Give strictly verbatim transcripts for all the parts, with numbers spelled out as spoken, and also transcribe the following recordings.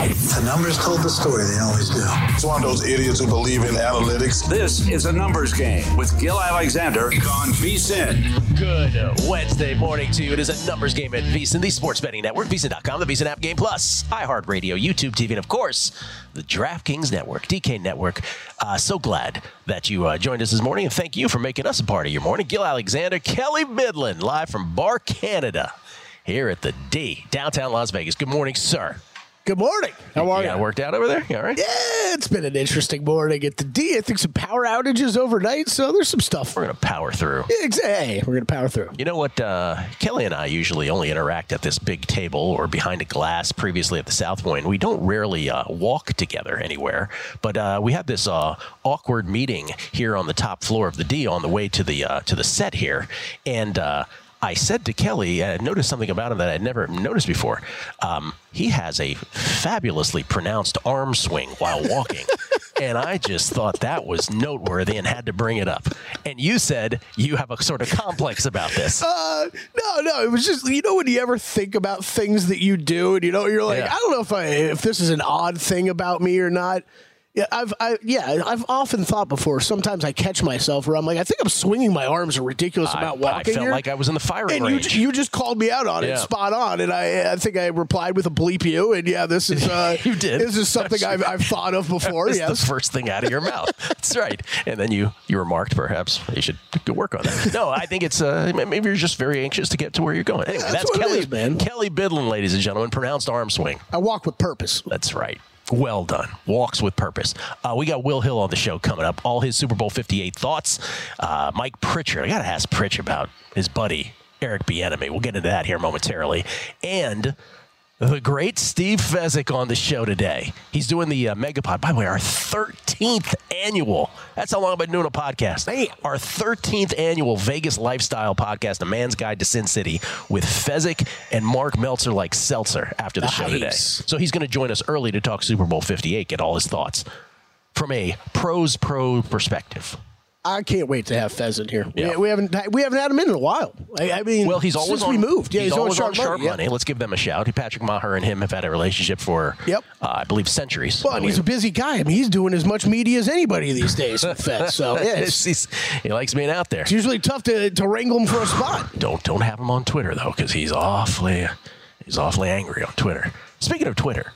The numbers told the story. They always do. It's one of those idiots who believe in analytics. This is a numbers game with Gil Alexander on VSiN. Good Wednesday morning to you. It is a numbers game at VSiN, the sports betting network, VSiN dot com, the VSiN app, Game Plus, iHeartRadio, YouTube T V, and of course, the DraftKings Network, D K Network. Uh, so glad that you uh, joined us this morning, and thank you for making us a part of your morning. Gil Alexander, Kelly Midland, live from Bar Canada here at the D, downtown Las Vegas. Good morning, sir. Good morning. How are you? You got worked out over there? You all right? Yeah, it's been an interesting morning at the D. I think some power outages overnight, so there's some stuff. We're going to power through. Yeah, exactly. Hey, we're going to power through. You know what? Uh, Kelly and I usually only interact at this big table or behind a glass previously at the South Point. We don't rarely uh, walk together anywhere, but uh, we had this uh, awkward meeting here on the top floor of the D on the way to the, uh, to the set here, and uh, I said to Kelly, I noticed something about him that I'd never noticed before. Um, he has a fabulously pronounced arm swing while walking. And I just thought that was noteworthy and had to bring it up. And you said you have a sort of complex about this. Uh, no, no. It was just, you know, when you ever think about things that you do and, you know, you're like, Yeah. I don't know if I, if this is an odd thing about me or not. Yeah, I've I, yeah, I've often thought before. Sometimes I catch myself where I'm like, I think I'm swinging my arms a ridiculous I, amount walking I felt here. like I was in the firing and you, range. you just called me out on Yeah. it, spot on. And I, I think I replied with a bleep you. And yeah, this is uh, You did. This is something I've, I've thought of before. That's Yes, the first thing out of your mouth. That's right. And then you, you remarked, perhaps, you should go work on that. No, I think it's, uh, maybe you're just very anxious to get to where you're going. Anyway, that's that's, what it Kelly, is, man. Kelly Bidlin, ladies and gentlemen, pronounced arm swing. I walk with purpose. That's right. Well done. Walks with purpose. Uh, we got Will Hill on the show coming up. All his Super Bowl fifty-eight thoughts. Uh, Mike Pritchard. I got to ask Pritch about his buddy, Eric Bieniemy. We'll get into that here momentarily. And the great Steve Fezzik on the show today. He's doing the uh, Megapod. By the way, our thirteenth annual. That's how long I've been doing a podcast. Hey, our thirteenth annual Vegas lifestyle podcast, A Man's Guide to Sin City, with Fezzik and Mark Meltzer like seltzer after the Nice. show today. So he's going to join us early to talk Super Bowl fifty-eight, get all his thoughts from a pros pro perspective. I can't wait to have Pheasant here. Yeah. We, we haven't we haven't had him in in a while. I, I mean, Well, he's always since on, we moved. Yeah, he's, he's, always on on Sharp money. Money. Yeah. Let's give them a shout. Patrick Maher and him have had a relationship for, Yep. uh, I believe, centuries. Well, and he's a busy guy. I mean, he's doing as much media as anybody these days with Fez. So yeah, it's, He's- he likes being out there. it's usually tough to, to wrangle him for a spot. Don't don't have him on Twitter though, because he's awfully he's awfully angry on Twitter. Speaking of Twitter,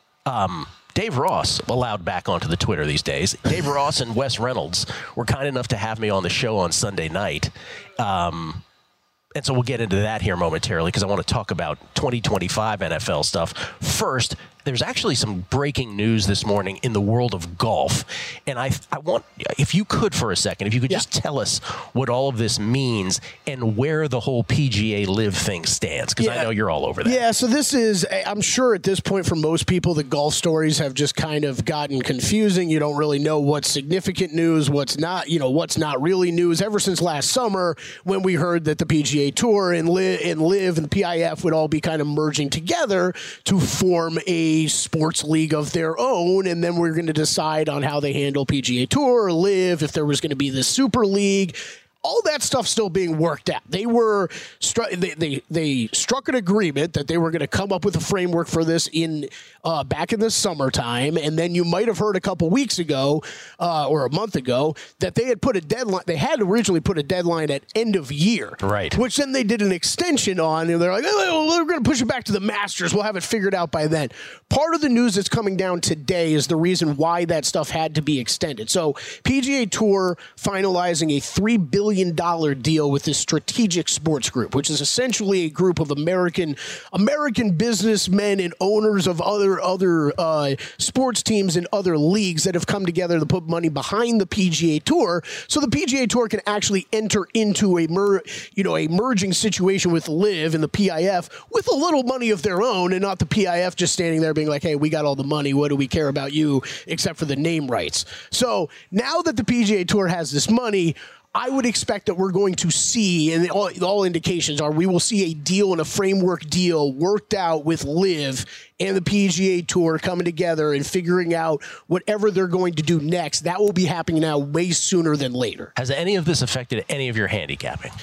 um, Dave Ross allowed back onto the Twitter these days. Dave Ross and Wes Reynolds were kind enough to have me on the show on Sunday night. Um, and so we'll get into that here momentarily because I want to talk about twenty twenty-five N F L stuff. First, there's actually some breaking news this morning in the world of golf. And I I want, if you could for a second, if you could Yeah. just tell us what all of this means and where the whole P G A Live thing stands, because I Yeah. know you're all over that. Yeah, so this is, I'm sure at this point for most people, the golf stories have just kind of gotten confusing. You don't really know what's significant news, what's not, you know, what's not really news. Ever since last summer when we heard that the P G A Tour and Live and, Live and the P I F would all be kind of merging together to form a sports league of their own, and then we're going to decide on how they handle P G A Tour or Live, if there was going to be this super league. All that stuff still being worked out. They were stru- they, they they struck an agreement that they were going to come up with a framework for this in uh, back in the summertime, and then you might have heard a couple weeks ago uh, or a month ago that they had put a deadline. They had originally put a deadline at end of year, Right. Which then they did an extension on, and they're like, oh, we're going to push it back to the Masters. We'll have it figured out by then. Part of the news that's coming down today is the reason why that stuff had to be extended. So P G A Tour finalizing a three billion dollars deal with this Strategic Sports Group, which is essentially a group of American American businessmen and owners of other other uh, sports teams and other leagues that have come together to put money behind the P G A Tour, so the P G A Tour can actually enter into a mer- you know a merging situation with Live and the P I F with a little money of their own, and not the P I F just standing there being like, hey, we got all the money, what do we care about you except for the name rights? So now that the P G A Tour has this money, I would expect that we're going to see, and all, all indications are we will see a deal and a framework deal worked out with Live and the P G A Tour coming together and figuring out whatever they're going to do next. That will be happening now way sooner than later. Has any of this affected any of your handicapping?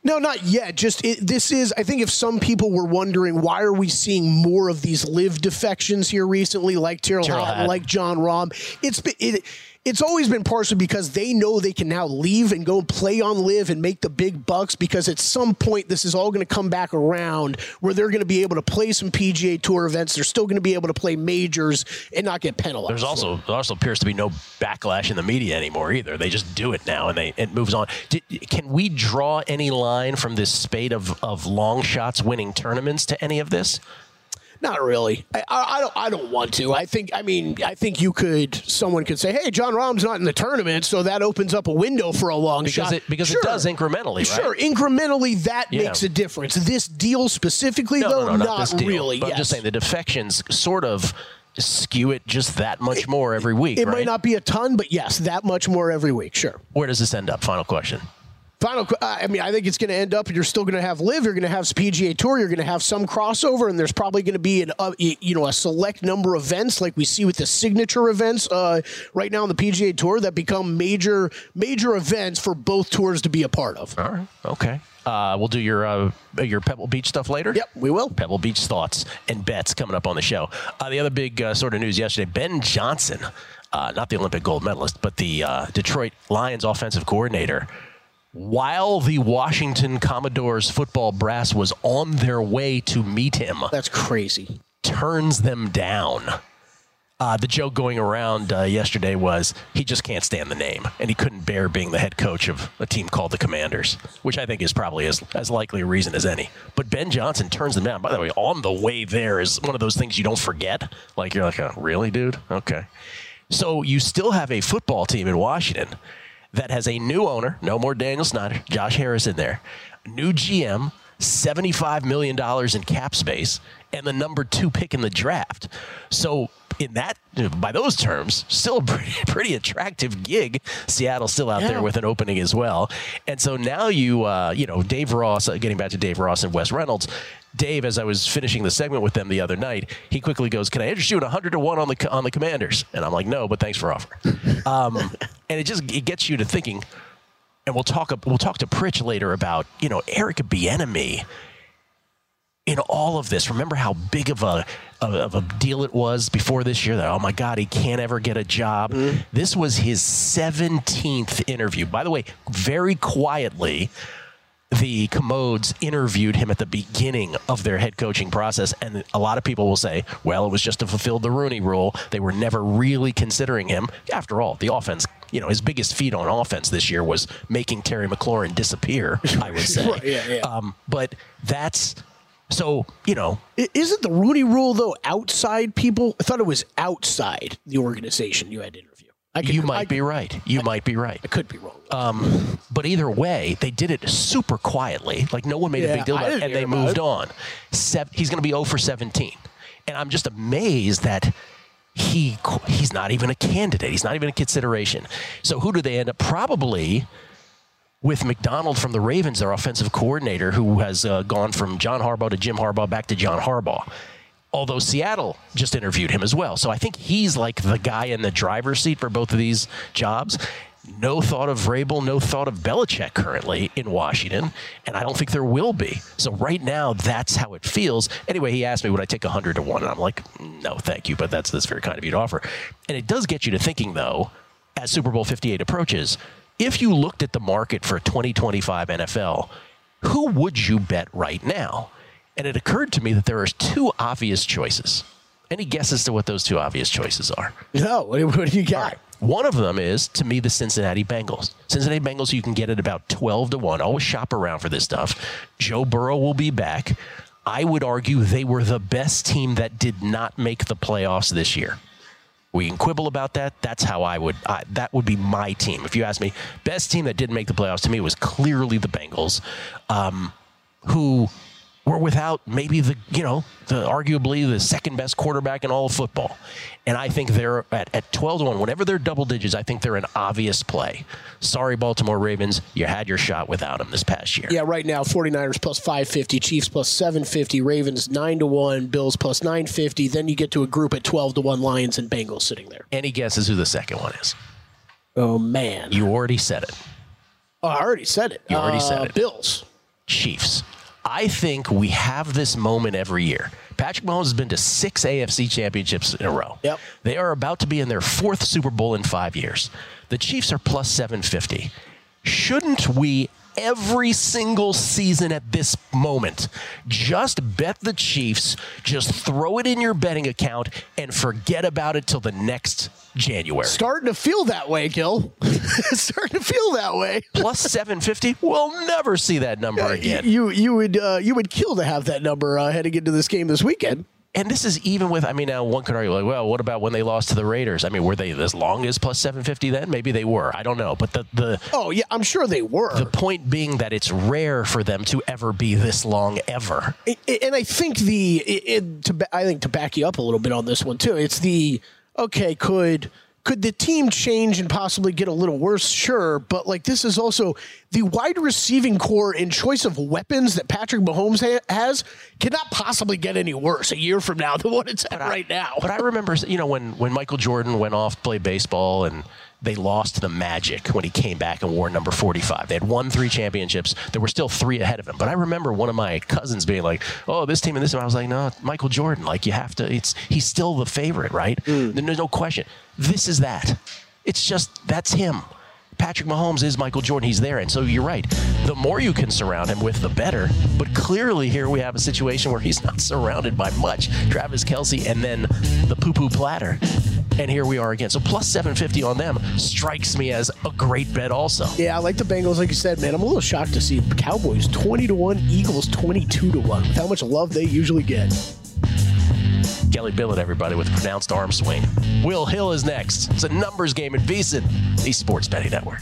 No, not yet. Just it, this is, I think if some people were wondering, why are we seeing more of these live defections here recently, like Terrell Hatton, like John Rahm? It's been, it, it's always been partially because they know they can now leave and go play on live and make the big bucks, because at some point this is all going to come back around where they're going to be able to play some P G A Tour events. They're still going to be able to play majors and not get penalized. There's also there also appears to be no backlash in the media anymore either. They just do it now and they it moves on. Did, can we draw any line from this spate of, of long shots winning tournaments to any of this? Not really. I, I, I don't. I don't want to. I think. I mean. I think you could. Someone could say, "Hey, John Rahm's not in the tournament, so that opens up a window for a long because shot." It, because sure. it does incrementally, right? Sure, incrementally that Yeah. makes a difference. This deal specifically, No, though, no, no, not, not this deal. really. But yes. I'm just saying the defections sort of skew it just that much more every week. It right? might not be a ton, but yes, that much more every week. Sure. Where does this end up? Final question. Final, I mean, I think it's going to end up. You're still going to have live. You're going to have P G A Tour. You're going to have some crossover, and there's probably going to be an, uh, you know, a select number of events like we see with the signature events uh, right now on the P G A Tour that become major, major events for both tours to be a part of. All right. Okay. Uh, we'll do your uh, your Pebble Beach stuff later. Yep, we will. Pebble Beach thoughts and bets coming up on the show. Uh, the other big uh, sort of news yesterday: Ben Johnson, uh, not the Olympic gold medalist, but the uh, Detroit Lions offensive coordinator. While the Washington Commodores football brass was on their way to meet him, That's crazy. turns them down. Uh, the joke going around uh, yesterday was he just can't stand the name, and he couldn't bear being the head coach of a team called the Commanders, which I think is probably as, as likely a reason as any. But Ben Johnson turns them down. By the way, on the way there is one of those things you don't forget. Like, you're like, oh, really, dude? Okay. So you still have a football team in Washington that has a new owner, no more Daniel Snyder, Josh Harris in there, new G M, seventy-five million dollars in cap space, and the number two pick in the draft. So in that, by those terms, still a pretty, pretty attractive gig. Seattle's still out Yeah. there with an opening as well. And so now you, uh, you know, Dave Ross, uh, getting back to Dave Ross and Wes Reynolds, Dave, as I was finishing the segment with them the other night, he quickly goes, "Can I interest you at one hundred to one on the on the Commanders?" And I'm like, "No, but thanks for offering." Um, and it just it gets you to thinking. And we'll talk we'll talk to Pritch later about, you know, Eric Bieniemy in all of this. Remember how big of a of, of a deal it was before this year that, oh my God, he can't ever get a job. Mm-hmm. This was his seventeenth interview. By the way, very quietly, the Commodes interviewed him at the beginning of their head coaching process, and a lot of people will say, well, it was just to fulfill the Rooney Rule. They were never really considering him. After all, the offense, you know, his biggest feat on offense this year was making Terry McLaurin disappear, I would say. Right, yeah, yeah. Um, but that's, so, you know. I- Isn't the Rooney Rule, though, outside people? I thought it was outside the organization you had to interview. I could, You might I, be right. You I, might be right. I could be wrong. Um, but either way, they did it super quietly. Like, no one made Yeah, a big deal I about it, didn't and hear they about moved it. on. Se- he's going to be zero for seventeen. And I'm just amazed that he he's not even a candidate. He's not even a consideration. So who do they end up? Probably with McDonald from the Ravens, their offensive coordinator, who has uh, gone from John Harbaugh to Jim Harbaugh back to John Harbaugh. Although Seattle just interviewed him as well. So I think he's like the guy in the driver's seat for both of these jobs. No thought of Vrabel, no thought of Belichick currently in Washington, and I don't think there will be. So right now, that's how it feels. Anyway, he asked me, would I take one hundred to one? And I'm like, no, thank you, but that's, that's very kind of you to offer. And it does get you to thinking, though, as Super Bowl fifty-eight approaches, if you looked at the market for twenty twenty-five N F L, who would you bet right now? And it occurred to me that there are two obvious choices. Any guess as to what those two obvious choices are? No, what, do- what do you got? One of them is, to me, the Cincinnati Bengals. Cincinnati Bengals, you can get at about twelve to one. Always shop around for this stuff. Joe Burrow will be back. I would argue they were the best team that did not make the playoffs this year. We can quibble about that. That's how I would, I, that would be my team. If you ask me, best team that didn't make the playoffs to me was clearly the Bengals, um, who were without maybe the, you know, the arguably the second best quarterback in all of football. And I think they're at, at twelve to one, whenever they're double digits, I think they're an obvious play. Sorry, Baltimore Ravens, you had your shot without them this past year. Yeah, right now, 49ers plus five fifty, Chiefs plus seven fifty, Ravens nine to one, Bills plus nine fifty. Then you get to a group at twelve to one, Lions and Bengals sitting there. Any guesses who the second one is? Oh, man. You already said it. Oh, I already said it. You already uh, said it. Bills. Chiefs. I think we have this moment every year. Patrick Mahomes has been to six A F C championships in a row. Yep. They are about to be in their fourth Super Bowl in five years. The Chiefs are plus seven fifty. Shouldn't we, every single season at this moment, just bet the Chiefs, just throw it in your betting account, and forget about it till the next January? Starting to feel that way, Gil. Starting to feel that way. Plus seven fifty, we'll never see that number again. You you would uh, you would kill to have that number uh, heading into this game this weekend. And this is even with, I mean, now one could argue, like, well, what about when they lost to the Raiders? I mean, were they as long as plus seven fifty then? Maybe they were. I don't know. But the, the Oh, yeah, I'm sure they were. The point being that it's rare for them to ever be this long, ever. And I think the, it, it, to, I think to back you up a little bit on this one, too, it's the, okay, could... Could the team change and possibly get a little worse? Sure, but like this is also the wide receiving core and choice of weapons that Patrick Mahomes ha- has cannot possibly get any worse a year from now than what it's at I, right now. But I remember, you know, when, when Michael Jordan went off to play baseball and they lost to the Magic when he came back and wore number forty-five. They had won three championships. There were still three ahead of him. But I remember one of my cousins being like, oh, this team and this team. I was like, no, Michael Jordan. Like, you have to, it's, he's still the favorite, right? Mm. There's no question. This is that. It's just, that's him. Patrick Mahomes is Michael Jordan. He's there. And so you're right. The more you can surround him with, the better. But clearly here we have a situation where he's not surrounded by much. Travis Kelce and then the poo-poo platter. And here we are again. So plus seven fifty on them strikes me as a great bet also. Yeah, I like the Bengals, like you said, man. I'm a little shocked to see Cowboys twenty to one, Eagles twenty-two to one. With how much love they usually get. Kelly Billett, everybody, with a pronounced arm swing. Will Hill is next. It's a numbers game at VSiN, the Sports Betting Network.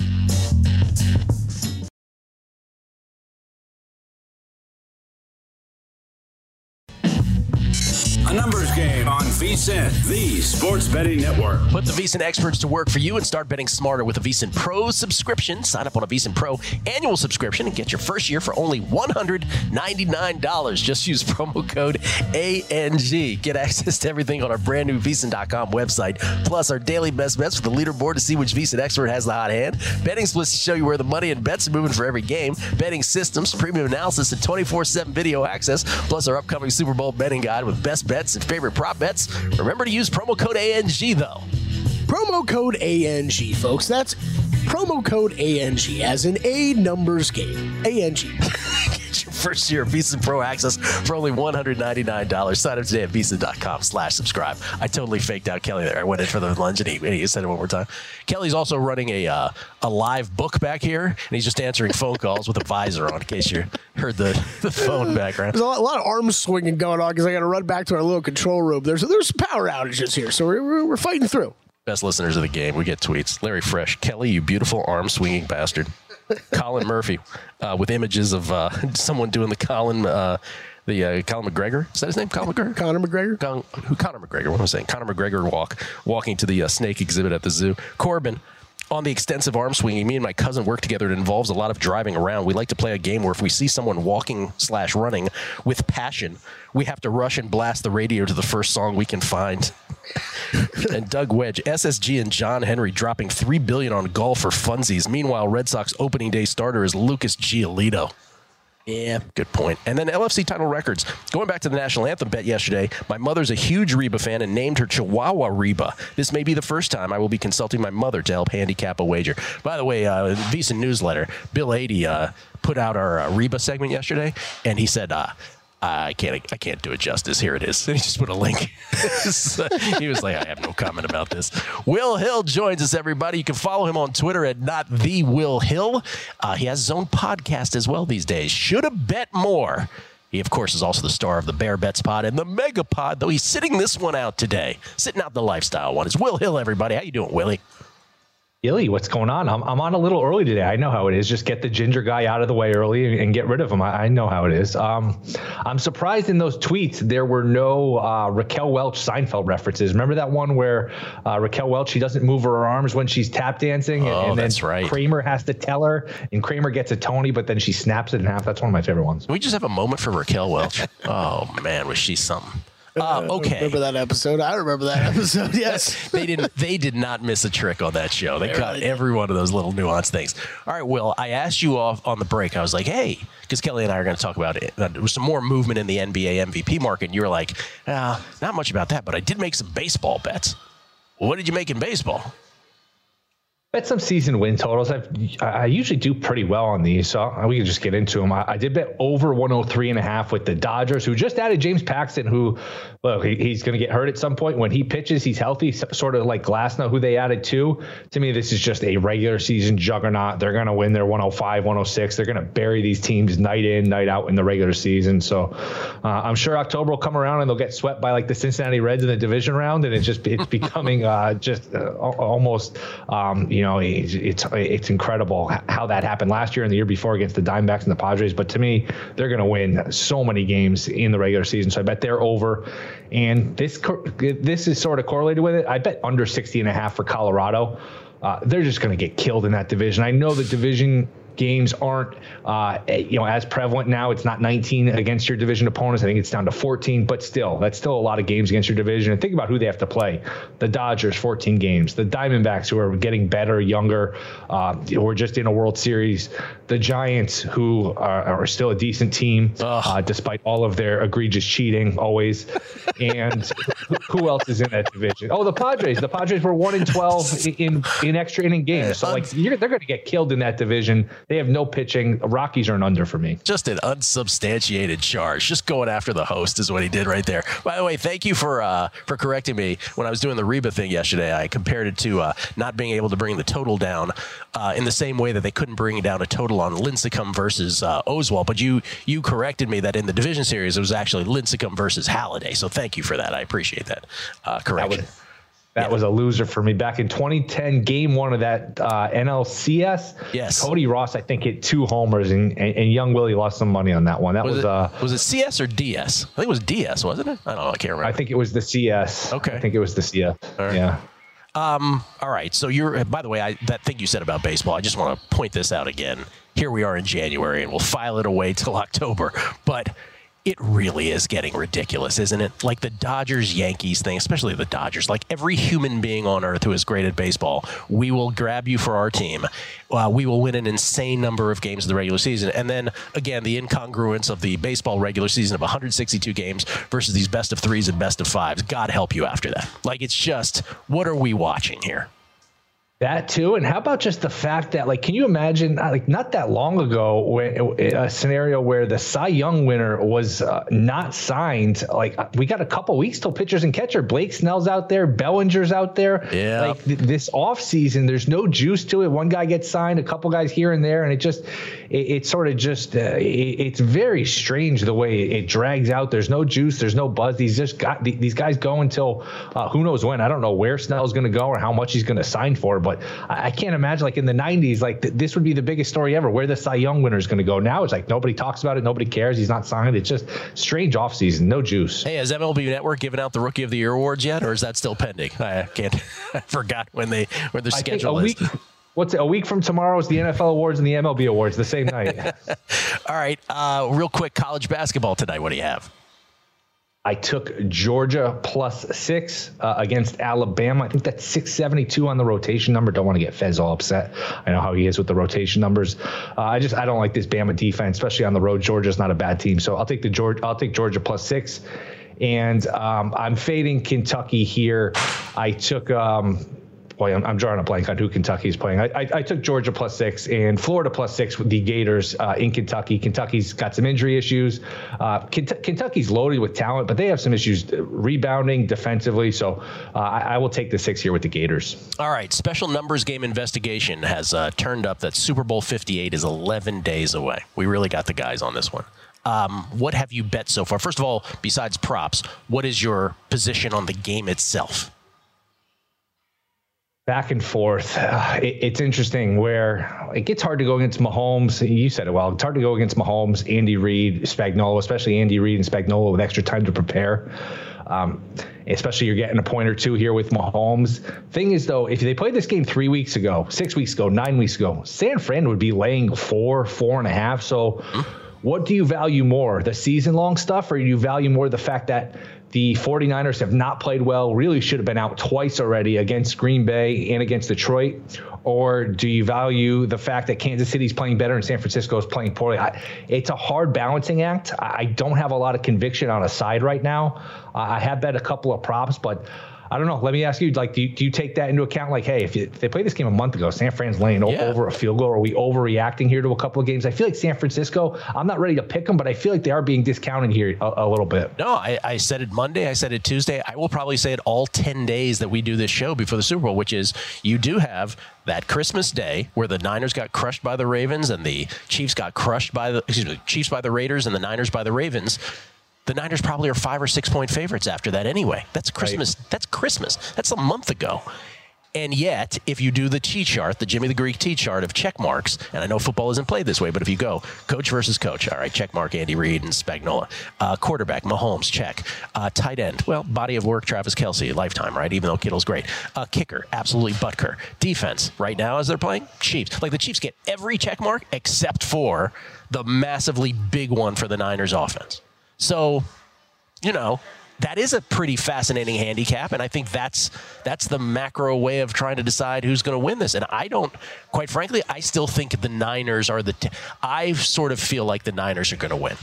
A numbers game on VSiN, the Sports Betting Network. Put the VSiN experts to work for you and start betting smarter with a VSiN Pro subscription. Sign up on a VSiN Pro annual subscription and get your first year for only one hundred ninety-nine dollars. Just use promo code A N G. Get access to everything on our brand new V S I N dot com website, plus our daily best bets with the leaderboard to see which VSiN expert has the hot hand, betting splits to show you where the money and bets are moving for every game, betting systems, premium analysis, and twenty-four seven video access, plus our upcoming Super Bowl betting guide with best bets and favorite prop bets. Remember to use promo code A N G, though. Promo code A N G, folks. That's promo code A N G, as in a numbers game. A N G. Get your first year of VSiN Pro access for only one hundred ninety-nine dollars. Sign up today at V S I N dot com slash subscribe. I totally faked out Kelly there. I went in for the lunch, and he, and he said it one more time. Kelly's also running a uh, a live book back here, and he's just answering phone calls with a visor on, in case you heard the, the phone background. There's a lot, a lot of arm swinging going on because I got to run back to our little control room. There's there's some power outages here, so we're, we're, we're fighting through. Best listeners of the game, we get tweets. Larry Fresh, Kelly, you beautiful arm-swinging bastard. Colin Murphy, uh, with images of uh, someone doing the Colin, uh, the uh, Colin McGregor. Is that his name? Colin McGregor? Conor McGregor? Con- who? Conor McGregor. What am I saying? Conor McGregor walk, walking to the uh, snake exhibit at the zoo. Corbin, on the extensive arm swinging, me and my cousin work together. It involves a lot of driving around. We like to play a game where if we see someone walking slash running with passion, we have to rush and blast the radio to the first song we can find. And Doug Wedge, S S G and John Henry dropping three billion dollars on golf for funsies. Meanwhile, Red Sox opening day starter is Lucas Giolito. Yeah, good point. And then L F C title records. Going back to the national anthem bet yesterday, my mother's a huge Reba fan and named her Chihuahua Reba. This may be the first time I will be consulting my mother to help handicap a wager. By the way, uh, VSiN newsletter, Bill Adie uh, put out our uh, Reba segment yesterday, and he said, uh, I can't I can't do it justice. Here it is. And he just put a link. So he was like, I have no comment about this. Will Hill joins us, everybody. You can follow him on Twitter at not the Will Hill. Uh, he has his own podcast as well these days. Should have bet more. He, of course, is also the star of the Bear Bets Pod and the Mega Pod, though he's sitting this one out today. Sitting out the lifestyle one. It's Will Hill, everybody. How you doing, Willie? Gilly, what's going on? I'm I'm on a little early today. I know how it is. Just get the ginger guy out of the way early and, and get rid of him. I, I know how it is. Um, I'm surprised in those tweets there were no uh, Raquel Welch Seinfeld references. Remember that one where uh, Raquel Welch, she doesn't move her arms when she's tap dancing, and, oh, and then that's right. Kramer has to tell her, and Kramer gets a Tony, but then she snaps it in half. That's one of my favorite ones. Can we just have a moment for Raquel Welch? Oh man, was she something? Uh, okay. Remember that episode? I remember that episode. Yes. they didn't. They did not miss a trick on that show. They, they caught really every one of those little nuanced things. All right, Will. I asked you off on the break. I was like, "Hey," because Kelly and I are going to talk about it. Uh, there was some more movement in the N B A M V P market. And you were like, uh, "Not much about that," but I did make some baseball bets. Well, what did you make in baseball? Bet some season win totals. I've, I usually do pretty well on these, so we can just get into them. I, I did bet over one oh three and a half with the Dodgers, who just added James Paxton, who, look, he, he's going to get hurt at some point. When he pitches, he's healthy, sort of like Glasnow, who they added to. To me, this is just a regular season juggernaut. They're going to win their one oh five, one oh six. They're going to bury these teams night in, night out in the regular season. So uh, I'm sure October will come around and they'll get swept by like the Cincinnati Reds in the division round, and it's just it's becoming uh, just uh, almost um, you know, it's, it's it's incredible how that happened last year and the year before against the Diamondbacks and the Padres. But to me, they're going to win so many games in the regular season. So I bet they're over. And this this is sort of correlated with it. I bet under sixty and a half for Colorado. Uh, they're just going to get killed in that division. I know the division games aren't uh, you know, as prevalent now. It's not nineteen against your division opponents. I think it's down to fourteen, but still, that's still a lot of games against your division. And think about who they have to play. The Dodgers, fourteen games. The Diamondbacks, who are getting better, younger, uh, who are just in a World Series. The Giants, who are, are still a decent team, uh, despite all of their egregious cheating always. And who else is in that division? Oh, the Padres. The Padres were one and twelve in, in extra inning games. So like you're, they're going to get killed in that division. They have no pitching. Rockies are an under for me. Just an unsubstantiated charge. Just going after the host is what he did right there. By the way, thank you for uh, for correcting me. When I was doing the Reba thing yesterday, I compared it to uh, not being able to bring the total down uh, in the same way that they couldn't bring down a total on Lincecum versus uh, Oswalt. But you you corrected me that in the division series, it was actually Lincecum versus Halladay. So thank you for that. I appreciate that uh, correction. That was, that yeah. was a loser for me back in twenty ten, game one of that uh, N L C S. Yes. Cody Ross, I think, hit two homers, and, and, and young Willie lost some money on that one. That was, was it, uh, was it C S or D S? I think it was D S, wasn't it? I don't know. I can't remember. I think it was the C S. Okay. I think it was the C S. All right. Yeah. Um, all right. So you're, by the way, I, that thing you said about baseball, I just want to point this out again. Here we are in January, and we'll file it away till October. But it really is getting ridiculous, isn't it? Like the Dodgers-Yankees thing, especially the Dodgers. Like every human being on earth who is great at baseball, we will grab you for our team. Uh, we will win an insane number of games in the regular season. And then, again, the incongruence of the baseball regular season of one hundred sixty-two games versus these best of threes and best of fives. God help you after that. Like, it's just, what are we watching here? That too, and how about just the fact that, like, can you imagine, like, not that long ago, when, a scenario where the Cy Young winner was uh, not signed? Like, we got a couple weeks till pitchers and catcher. Blake Snell's out there, Bellinger's out there. Yeah. Like th- this offseason, there's no juice to it. One guy gets signed, a couple guys here and there, and it just, it, it sort of just, uh, it, it's very strange the way it drags out. There's no juice, there's no buzz. These just got these guys go until uh, who knows when. I don't know where Snell's going to go or how much he's going to sign for, but. But I can't imagine, like in the nineties, like th- this would be the biggest story ever, where the Cy Young winner is going to go. Now it's like nobody talks about it, nobody cares. He's not signed. It's just strange offseason, no juice. Hey, has M L B Network given out the Rookie of the Year awards yet, or is that still pending? I can't. I forgot when they when their schedule is. Week, what's it, a week from tomorrow is the N F L awards and the M L B awards the same night. All right, uh, real quick, college basketball tonight. What do you have? I took Georgia plus six uh, against Alabama. I think that's six seventy-two on the rotation number. Don't want to get Fez all upset. I know how he is with the rotation numbers. Uh, I just I don't like this Bama defense, especially on the road. Georgia's not a bad team, so I'll take the Georgia. I'll take Georgia plus six, and um, I'm fading Kentucky here. I took. Um, Boy, I'm, I'm drawing a blank on who Kentucky's playing. I, I, I took Georgia plus six and Florida plus six with the Gators uh, in Kentucky. Kentucky's got some injury issues. Uh, Kent- Kentucky's loaded with talent, but they have some issues rebounding defensively. So uh, I, I will take the six here with the Gators. All right. Special numbers game investigation has uh, turned up that Super Bowl fifty-eight is eleven days away. We really got the guys on this one. Um, what have you bet so far? First of all, besides props, what is your position on the game itself? Back and forth. Uh, it, it's interesting where it gets hard to go against Mahomes. You said it well. It's hard to go against Mahomes, Andy Reid, Spagnuolo, especially Andy Reid and Spagnuolo with extra time to prepare. Um, especially you're getting a point or two here with Mahomes. Thing is, though, if they played this game three weeks ago, six weeks ago, nine weeks ago, San Fran would be laying four, four and a half. So what do you value more, the season-long stuff, or do you value more the fact that the 49ers have not played well, really should have been out twice already against Green Bay and against Detroit? Or do you value the fact that Kansas City's playing better and San Francisco is playing poorly? I, it's a hard balancing act. I, I don't have a lot of conviction on a side right now. Uh, I have bet a couple of props, but I don't know. Let me ask you, like, do you, do you take that into account? Like, hey, if, you, if they played this game a month ago, San Fran's laying yeah. over a field goal. Are we overreacting here to a couple of games? I feel like San Francisco, I'm not ready to pick them, but I feel like they are being discounted here a, a little bit. No, I, I said it Monday. I said it Tuesday. I will probably say it all ten days that we do this show before the Super Bowl, which is you do have that Christmas Day where the Niners got crushed by the Ravens and the Chiefs got crushed by the, excuse me, Chiefs by the Raiders and the Niners by the Ravens. The Niners probably are five or six point favorites after that anyway. That's Christmas. Right. That's Christmas. That's a month ago. And yet, if you do the T chart, the Jimmy the Greek T chart of check marks, and I know football isn't played this way, but if you go coach versus coach, all right, check mark Andy Reid and Spagnuolo. Uh, quarterback, Mahomes, check. Uh, tight end, well, body of work, Travis Kelce, lifetime, right, even though Kittle's great. Uh, kicker, absolutely Butker. Defense, right now as they're playing, Chiefs. Like the Chiefs get every check mark except for the massively big one for the Niners offense. So, you know, that is a pretty fascinating handicap, and I think that's that's the macro way of trying to decide who's going to win this. And I don't, quite frankly, I still think the Niners are the t- – I sort of feel like the Niners are going to win.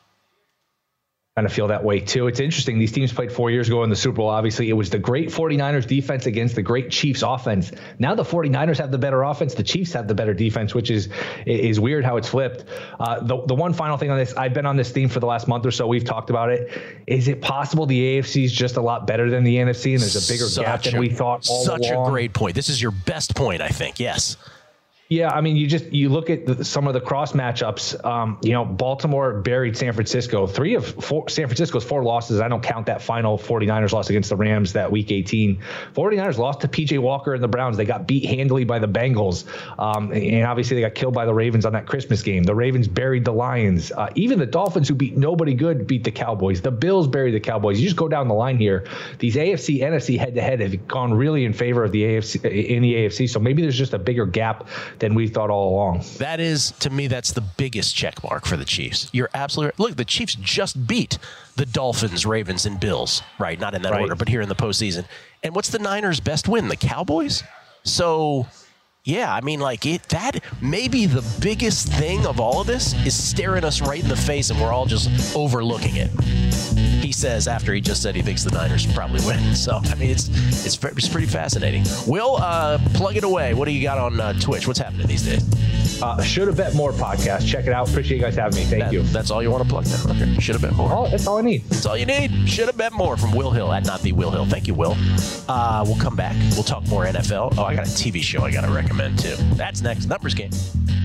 Kind of feel that way too. It's interesting. These teams played four years ago in the Super Bowl. Obviously, it was the great 49ers defense against the great Chiefs offense. Now the 49ers have the better offense. The Chiefs have the better defense, which is is weird how it's flipped. Uh, the, the one final thing on this, I've been on this theme for the last month or so. We've talked about it. Is it possible the A F C is just a lot better than the N F C and there's a bigger such gap than a, we thought all such along? Such a great point. This is your best point, I think. Yes. Yeah, I mean, you just you look at the, some of the cross matchups. Um, you know, Baltimore buried San Francisco. Three of four, San Francisco's four losses. I don't count that final 49ers loss against the Rams that week eighteen. 49ers lost to P J Walker and the Browns. They got beat handily by the Bengals. Um, and obviously, they got killed by the Ravens on that Christmas game. The Ravens buried the Lions. Uh, even the Dolphins, who beat nobody good, beat the Cowboys. The Bills buried the Cowboys. You just go down the line here. These A F C, N F C head-to-head have gone really in favor of the A F C in the A F C. So maybe there's just a bigger gap than we thought all along. That is, to me, that's the biggest check mark for the Chiefs. You're absolutely right. Look, the Chiefs just beat the Dolphins, Ravens, and Bills, right? Not in that right. order, but here in the postseason. And what's the Niners' best win? The Cowboys? So, yeah, I mean, like, it, that maybe the biggest thing of all of this is staring us right in the face and we're all just overlooking it. He says after he just said he thinks the Niners probably win. So, I mean, it's it's, it's pretty fascinating. Will, uh, plug it away. What do you got on uh, Twitch? What's happening these days? Uh, Should Have Bet More podcast. Check it out. Appreciate you guys having me. Thank that, you. That's all you want to plug now? Okay. Should Have Bet More. Oh, that's all I need. That's all you need. Should Have Bet More from Will Hill at Not The Will Hill. Thank you, Will. Uh, we'll come back. We'll talk more N F L. Oh, I got a T V show I got to recommend, too. That's next. Numbers Game.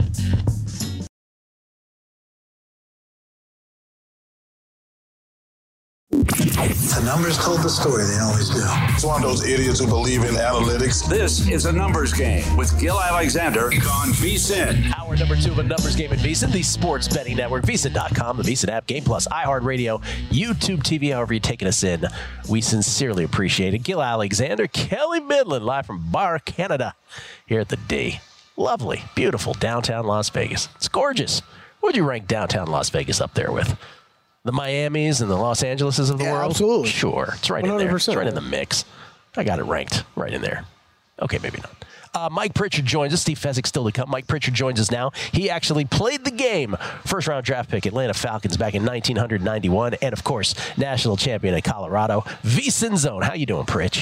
The numbers told the story. They always do. It's one of those idiots who believe in analytics. This is a Numbers Game with Gil Alexander on VSiN. Hour number two of a Numbers Game at VSiN, the sports betting network, V S I N dot com, the VSiN app, Game Plus, iHeartRadio, YouTube T V, however you're taking us in. We sincerely appreciate it. Gil Alexander, Kelly Midland, live from Bar Canada here at the D. Lovely, beautiful downtown Las Vegas. It's gorgeous. What would you rank downtown Las Vegas up there with? The Miamis and the Los Angeleses of the yeah, world? Absolutely. Sure. It's right one hundred percent. in there. It's right in the mix. I got it ranked right in there. Okay, maybe not. Uh, Mike Pritchard joins us. Steve Fezzik still to come. Mike Pritchard joins us now. He actually played the game. First round draft pick, Atlanta Falcons back in nineteen ninety-one. And, of course, national champion in Colorado. VSiN Zone. How you doing, Pritch?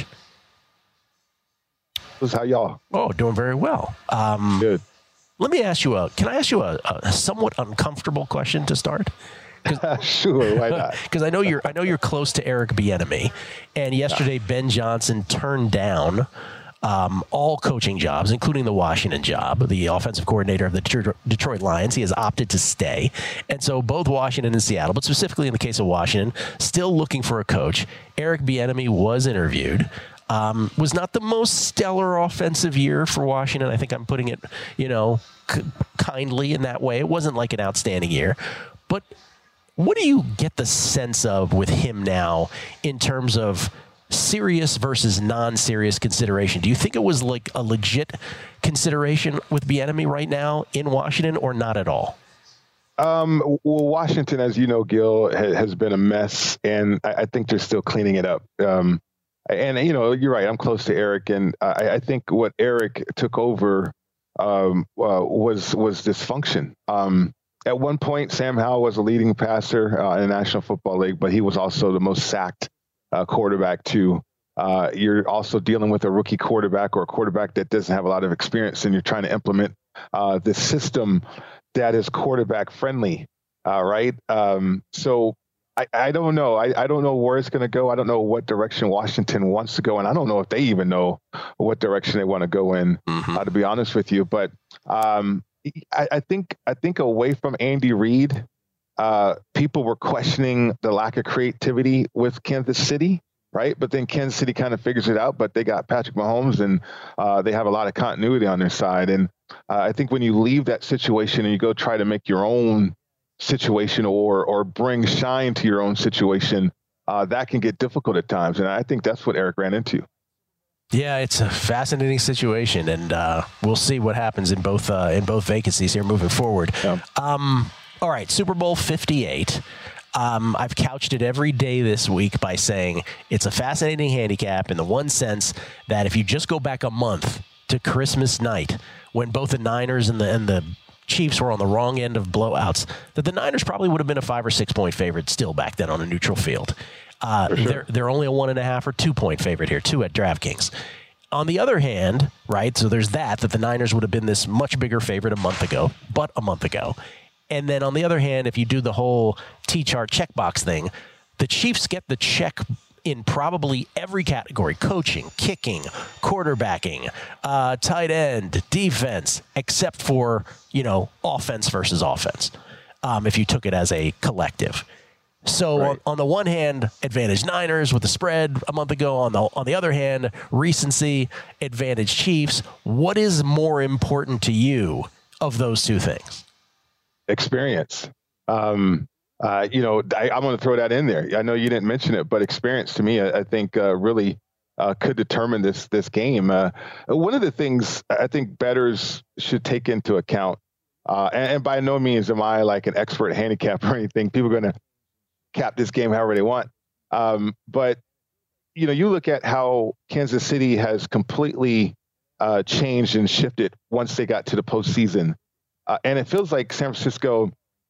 How y'all? Oh, doing very well. Um, Good. Let me ask you a, can I ask you a, a somewhat uncomfortable question to start? Sure, why not? Because I know you're, I know you're close to Eric Bieniemy, and yesterday yeah. Ben Johnson turned down um, all coaching jobs, including the Washington job. The offensive coordinator of the Detroit, Detroit Lions, he has opted to stay, and so both Washington and Seattle, but specifically in the case of Washington, still looking for a coach. Eric Bieniemy was interviewed. Um, was not the most stellar offensive year for Washington. I think I'm putting it, you know, c- kindly in that way. It wasn't like an outstanding year, but what do you get the sense of with him now in terms of serious versus non-serious consideration? Do you think it was like a legit consideration with Bieniemy right now in Washington or not at all? Um, well, Washington, as you know, Gil, ha- has been a mess, and I, I think they're still cleaning it up. Um, and, you know, you're right. I'm close to Eric, and I, I think what Eric took over um, uh, was was dysfunction. Um, at one point, Sam Howell was a leading passer uh, in the National Football League, but he was also the most sacked uh, quarterback, too. Uh, you're also dealing with a rookie quarterback or a quarterback that doesn't have a lot of experience, and you're trying to implement uh, this system that is quarterback friendly, uh, right? Um, so I, I don't know. I, I don't know where it's going to go. I don't know what direction Washington wants to go, and I don't know if they even know what direction they want to go in. Mm-hmm. Uh, to be honest with you, but um, I, I think I think away from Andy Reid, uh, people were questioning the lack of creativity with Kansas City. Right. But then Kansas City kind of figures it out. But they got Patrick Mahomes, and uh, they have a lot of continuity on their side. And uh, I think when you leave that situation and you go try to make your own situation or or bring shine to your own situation, uh, that can get difficult at times. And I think that's what Eric ran into. Yeah, it's a fascinating situation, and uh, we'll see what happens in both uh, in both vacancies here moving forward. Yeah. Um, all right, Super Bowl fifty-eight. Um, I've couched it every day this week by saying it's a fascinating handicap in the one sense that if you just go back a month to Christmas night when both the Niners and the and the Chiefs were on the wrong end of blowouts, that the Niners probably would have been a five or six point favorite still back then on a neutral field. Uh, sure. They're they're only a one and a half or two point favorite here, two at DraftKings. On the other hand, right, so there's that, that the Niners would have been this much bigger favorite a month ago, but a month ago. And then on the other hand, if you do the whole T-chart checkbox thing, the Chiefs get the check in probably every category: coaching, kicking, quarterbacking, uh, tight end, defense, except for, you know, offense versus offense, um, if you took it as a collective. So right. on, on the one hand, advantage Niners with the spread a month ago. On the on the other hand, recency, advantage Chiefs. What is more important to you of those two things? Experience. Um, uh, you know, I, I'm going to throw that in there. I know you didn't mention it, but experience to me, I, I think uh, really uh, could determine this this game. Uh, one of the things I think bettors should take into account, uh, and, and by no means am I like an expert handicap or anything. People are going to cap this game however they want. Um, but, you know, you look at how Kansas City has completely uh, changed and shifted once they got to the postseason. Uh, and it feels like San Francisco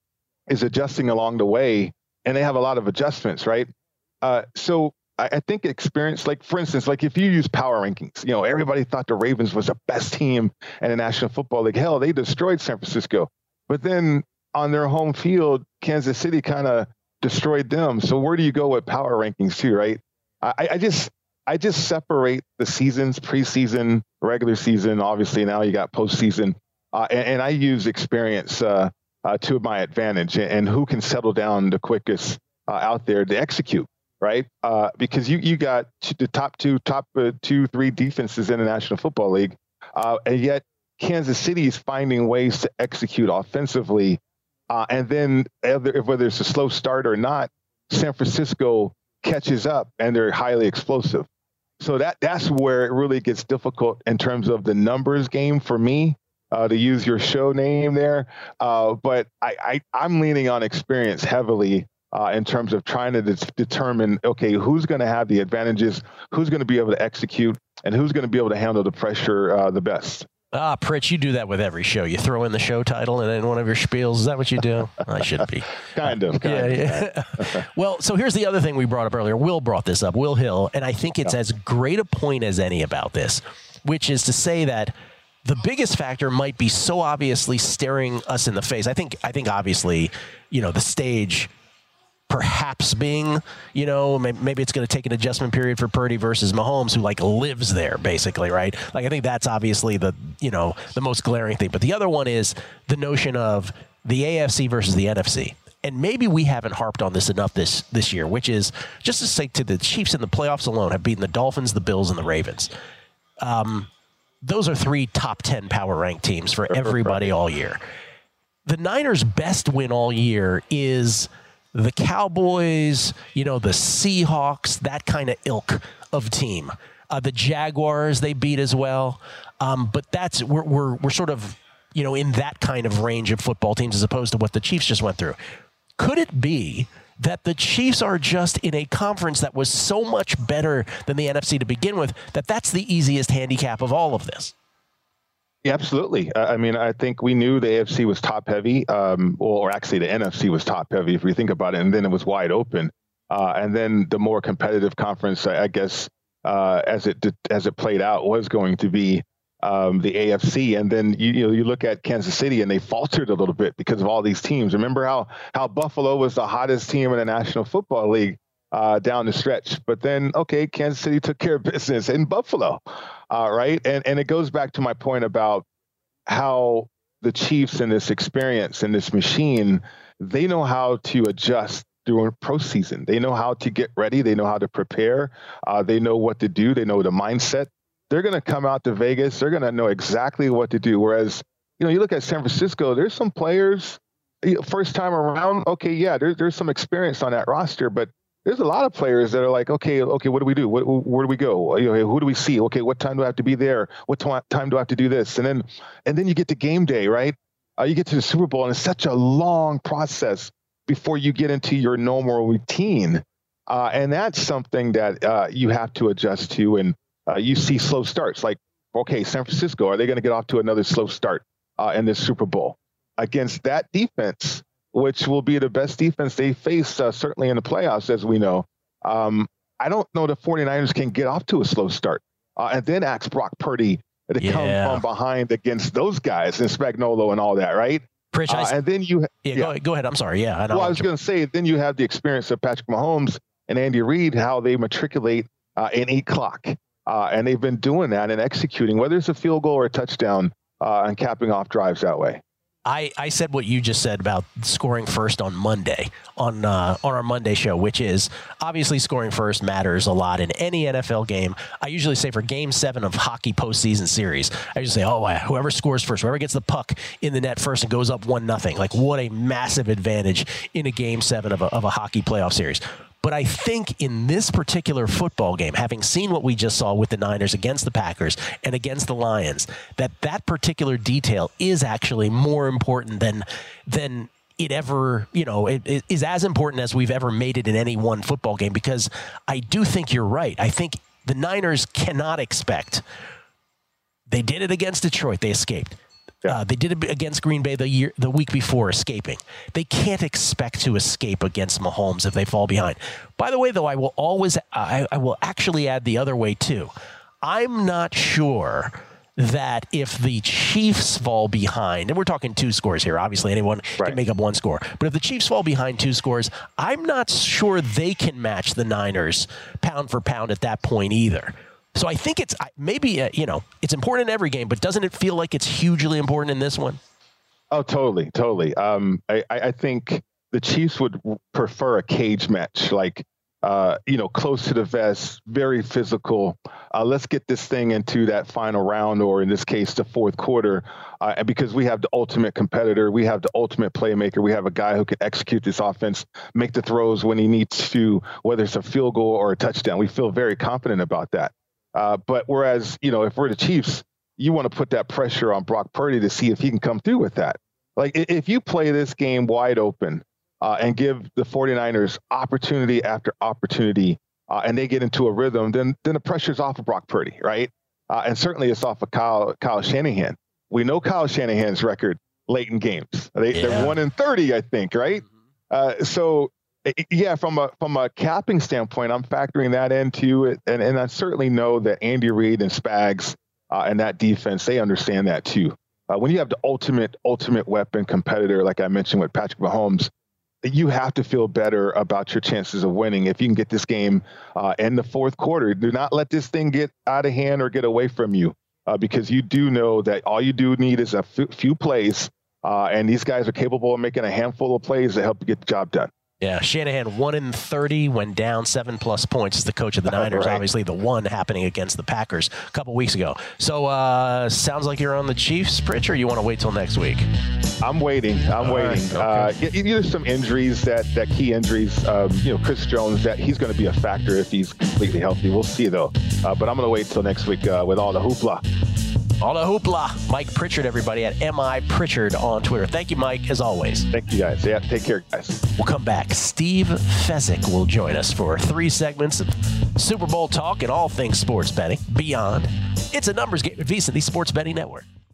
is adjusting along the way, and they have a lot of adjustments, right? Uh, so I, I think experience, like, for instance, like if you use power rankings, you know, everybody thought the Ravens was the best team in the National Football League. Hell, they destroyed San Francisco. But then on their home field, Kansas City kind of destroyed them. So where do you go with power rankings too, right? I, I just I just separate the seasons, preseason, regular season. Obviously, now you got postseason. Uh, and, and I use experience uh, uh, to my advantage, and, and who can settle down the quickest uh, out there to execute, right? Uh, because you you got the top two, top uh, two, three defenses in the National Football League, uh, and yet Kansas City is finding ways to execute offensively, uh, and then whether, whether it's a slow start or not, San Francisco catches up, and they're highly explosive. So that that's where it really gets difficult in terms of the numbers game for me. Uh, to use your show name there. Uh, but I, I, I'm leaning on experience heavily uh, in terms of trying to de- determine, okay, who's going to have the advantages, who's going to be able to execute, and who's going to be able to handle the pressure uh, the best. Ah, Pritch, you do that with every show. You throw in the show title and then one of your spiels. Is that what you do? I shouldn't be. kind of. Kind yeah, of. yeah. Well, so here's the other thing we brought up earlier. Will brought this up, Will Hill, and I think it's yeah. as great a point as any about this, which is to say that the biggest factor might be so obviously staring us in the face. I think, I think obviously, you know, the stage perhaps being, you know, maybe it's going to take an adjustment period for Purdy versus Mahomes, who like lives there basically, right? Like I think that's obviously the, you know, the most glaring thing. But the other one is the notion of the A F C versus the N F C. And maybe we haven't harped on this enough this, this year, which is just to say to the Chiefs in the playoffs alone have beaten the Dolphins, the Bills, and the Ravens. Um, Those are three top ten power ranked teams for everybody all year. The Niners' best win all year is the Cowboys, you know, the Seahawks, that kind of ilk of team. Uh, the Jaguars, they beat as well. Um, but that's we're, we're we're sort of, you know, in that kind of range of football teams as opposed to what the Chiefs just went through. Could it be that the Chiefs are just in a conference that was so much better than the N F C to begin with, that that's the easiest handicap of all of this? Yeah, absolutely. Uh, I mean, I think we knew the A F C was top heavy, um, or actually the N F C was top heavy if we think about it, and then it was wide open. Uh, and then the more competitive conference, I, I guess, uh, as it as it played out, was going to be um, the A F C. And then you, you know you look at Kansas City, and they faltered a little bit because of all these teams. Remember how how Buffalo was the hottest team in the National Football League uh, down the stretch, but then okay, Kansas City took care of business in Buffalo, uh, right? And and it goes back to my point about how the Chiefs in this experience in this machine, they know how to adjust during pro season. They know how to get ready. They know how to prepare. Uh, they know what to do. They know the mindset. They're going to come out to Vegas. They're going to know exactly what to do. Whereas, you know, you look at San Francisco, there's some players, you know, first time around, okay, yeah, there, there's some experience on that roster, but there's a lot of players that are like, okay, okay, what do we do? What, where do we go? You know, who do we see? Okay, what time do I have to be there? What t- time do I have to do this? And then, and then you get to game day, right? Uh, you get to the Super Bowl, and it's such a long process before you get into your normal routine. Uh, and that's something that uh, you have to adjust to. And uh, you see slow starts like, okay, San Francisco, are they going to get off to another slow start uh, in this Super Bowl against that defense, which will be the best defense they face, uh, certainly in the playoffs, as we know. Um, I don't know the 49ers can get off to a slow start uh, and then ask Brock Purdy to yeah. come from behind against those guys and Spagnuolo and all that, right? Pritch, uh, and then you, yeah, yeah. Go, go ahead. I'm sorry. Yeah, I know. Well, I was going to say, then you have the experience of Patrick Mahomes and Andy Reid, how they matriculate uh, in eight clock, uh, and they've been doing that and executing, whether it's a field goal or a touchdown, uh, and capping off drives that way. I, I said what you just said about scoring first on Monday on uh, on our Monday show, which is obviously scoring first matters a lot in any N F L game. I usually say for game seven of hockey postseason series, I usually say, oh, whoever scores first, whoever gets the puck in the net first and goes up one nothing, like what a massive advantage in a game seven of a, of a hockey playoff series. But I think in this particular football game, having seen what we just saw with the Niners against the Packers and against the Lions, that that particular detail is actually more important than than it ever, you know, it, it is as important as we've ever made it in any one football game, because I do think you're right. I think the Niners cannot expect. They did it against Detroit. They escaped. Uh, they did it against Green Bay the year, the week before, escaping. They can't expect to escape against Mahomes if they fall behind. By the way, though, I will always, I, I will actually add the other way too. I'm not sure that if the Chiefs fall behind, and we're talking two scores here, obviously anyone right. can make up one score, but if the Chiefs fall behind two scores, I'm not sure they can match the Niners pound for pound at that point either. So I think it's maybe, uh, you know, it's important in every game, but doesn't it feel like it's hugely important in this one? Oh, totally, totally. Um, I, I think the Chiefs would prefer a cage match, like, uh, you know, close to the vest, very physical. Uh, let's get this thing into that final round, or in this case, the fourth quarter, uh, because we have the ultimate competitor. We have the ultimate playmaker. We have a guy who can execute this offense, make the throws when he needs to, whether it's a field goal or a touchdown. We feel very confident about that. Uh, but whereas, you know, if we're the Chiefs, you want to put that pressure on Brock Purdy to see if he can come through with that. Like, if you play this game wide open uh, and give the 49ers opportunity after opportunity uh, and they get into a rhythm, then then the pressure's off of Brock Purdy, right? Uh, and certainly it's off of Kyle, Kyle Shanahan. We know Kyle Shanahan's record late in games. They, yeah. They're one in thirty, I think, right? Uh, so... Yeah, from a from a capping standpoint, I'm factoring that into it, and, and I certainly know that Andy Reid and Spags uh, and that defense, they understand that too. Uh, when you have the ultimate ultimate weapon competitor, like I mentioned with Patrick Mahomes, you have to feel better about your chances of winning if you can get this game uh, in the fourth quarter. Do not let this thing get out of hand or get away from you, uh, because you do know that all you do need is a f- few plays, uh, and these guys are capable of making a handful of plays to help you get the job done. Yeah, Shanahan one in thirty when down seven plus points as the coach of the Niners. Right. Obviously, the one happening against the Packers a couple weeks ago. So, uh, sounds like you're on the Chiefs, Pritch, or you want to wait till next week? I'm waiting. I'm All waiting. Right. Okay. Uh, there's some injuries that that key injuries. Um, you know, Chris Jones, that he's going to be a factor if he's completely healthy. We'll see though. Uh, but I'm going to wait till next week uh, with all the hoopla. All the hoopla. Mike Pritchard, everybody, at M I Pritchard on Twitter. Thank you, Mike, as always. Thank you, guys. Yeah, take care, guys. We'll come back. Steve Fezzik will join us for three segments of Super Bowl talk and all things sports betting beyond. It's a numbers game at VSiN, the Sports Betting Network.